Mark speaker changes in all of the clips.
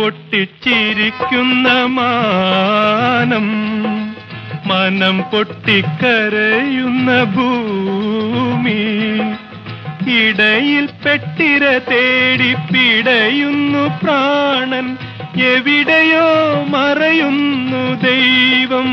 Speaker 1: പൊട്ടിച്ചിരിക്കുന്ന മാനം, മനം പൊട്ടിക്കരയുന്ന ഭൂമി, ഇടയിൽ പെട്ടിര തേടി പിടയുന്നു പ്രാണൻ, എവിടെയോ മറയുന്നു ദൈവം.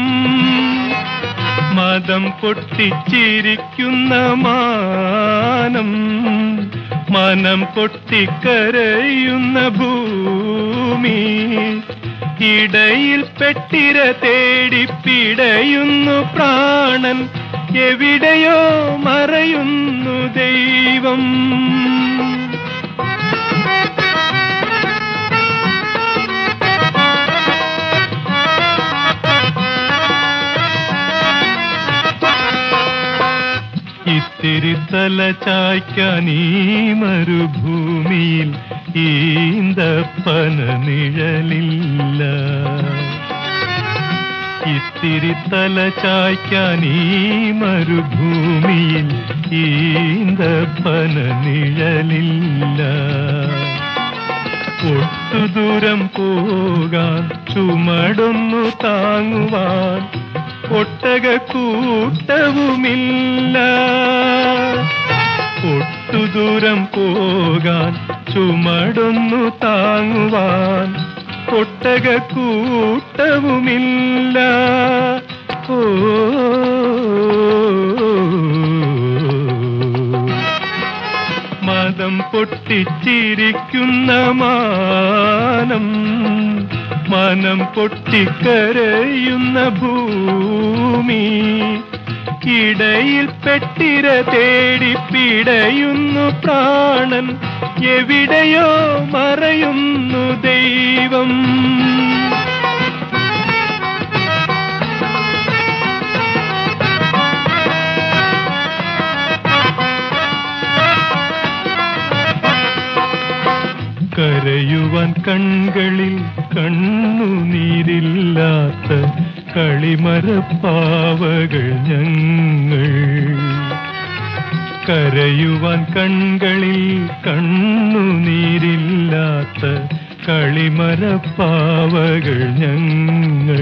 Speaker 1: മതം പൊട്ടിച്ചിരിക്കുന്ന മാനം, മനം പൊട്ടിക്കരയുന്ന ഭൂമി, ഇടയിൽ പെട്ടിര തേടി പിടയുന്നു പ്രാണൻ, എവിടെയോ മറയുന്നു ദൈവം. ഇത്തിരി തല ചായ്ക്കാൻ ഈ മരുഭൂമിയിൽ ഈന്തപ്പന നിഴലില്ല. ഇത്തിരി തല ചായ്ക്കാൻ ഈ മരുഭൂമിയിൽ ഈന്തപ്പന നിഴലില്ല. ഒട്ടുദൂരം പോകാൻ ചുമടൊന്നു താങ്ങുവാൻ ഒട്ടകക്കൂട്ടവുമില്ല. ഒട്ടുദൂരം പോകാൻ ചുമടൊന്നു താങ്ങുവാൻ ഒട്ടകക്കൂട്ടവുമില്ല. ഓ മതം പൊട്ടിച്ചിരിക്കുന്ന മാനം, മനം പൊട്ടിക്കരയുന്ന ഭൂമി, ഇടയിൽ പെട്ടിര തേടി പിടയുന്നു പ്രാണൻ, എവിടെയോ മറയുന്നു ദൈവം. കരയുവാൻ കൺകളിൽ കണ്ണുനീരില്ലാത്ത കളിമരപ്പാവകൾ ഞങ്ങൾ. കരയുവാൻ കൺകളിൽ കണ്ണുനീരില്ലാത്ത കളിമരപ്പാവകൾ ഞങ്ങൾ.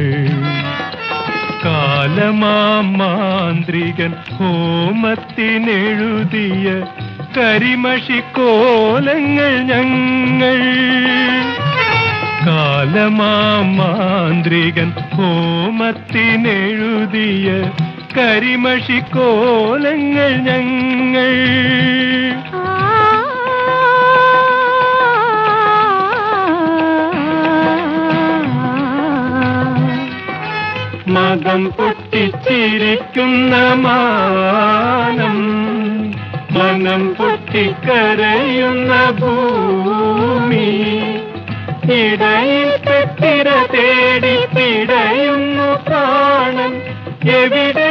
Speaker 1: കാലമാന്ത്രികൻ ഹോമത്തിനെഴുതിയ കരിമഷിക്കോലങ്ങൾ ഞങ്ങൾ. കാലമാന്ത്രികൻ ഹോമത്തിനെഴുതിയ കരിമഷിക്കോലങ്ങൾ ഞങ്ങൾ. മതം പൊട്ടിച്ചിരിക്കുന്ന മാനം, മനം പൊട്ടിക്കരയുന്ന ഭൂമി, ഇടയിൽ പെട്ടിര തേടി പിടയുന്നു പ്രാണൻ, എവിടെ